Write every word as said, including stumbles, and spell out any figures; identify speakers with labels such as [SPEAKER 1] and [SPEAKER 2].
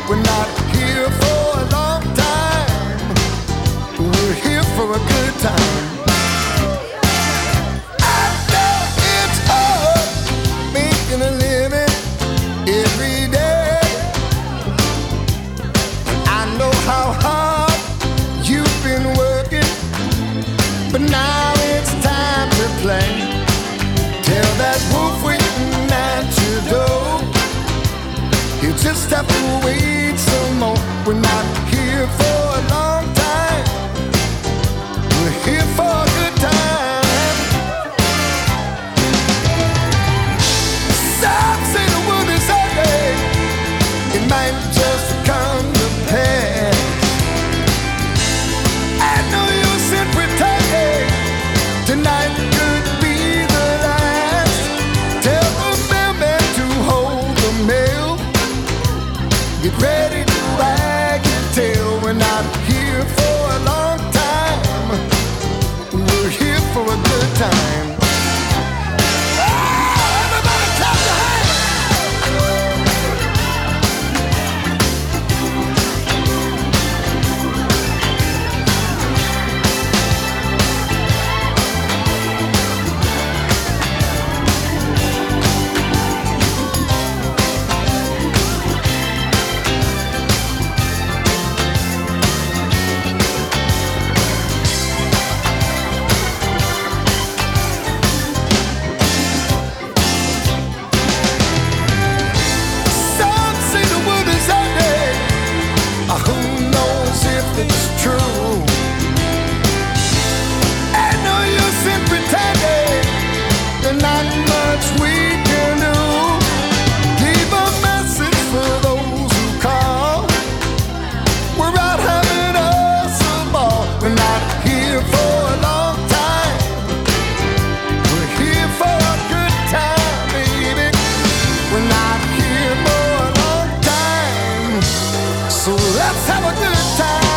[SPEAKER 1] We're not here for a long time. We're here for a good time. I know it's hard making a living every day. I know how hard you've been working, but now it's time to play. Tell that wolf waiting at your door, he'll just have to wait some more. We're not here for a long time. We're here for a good time. Some say the world is ugly, it might just come to pass. I know you're sent pretending tonight could be the last. Tell the mailman to hold the mail, get ready to wag your tail. We're not here for a long time. We're here for a good time. Oh, everybody clap your hands. Some say the world is ending. Uh, Who knows if it's true? I know you're sent pretending. There's not much we can do. Leave a message for those who call. We're out having us a ball. We're not here for a long time. We're here for a good time, baby. We're not here for a long time. So let's have a good time.